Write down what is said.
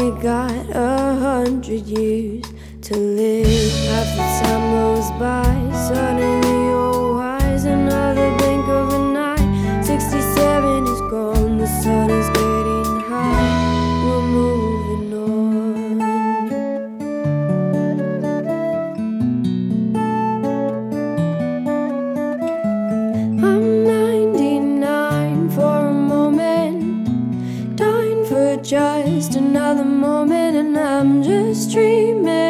only got 100 years to live. Half the time goes by, suddenly you're wise. Another blink of an eye, 67 is gone. The sun is getting high, we're moving on. I'm 99 for a moment, dying for just another moment, and I'm just dreaming.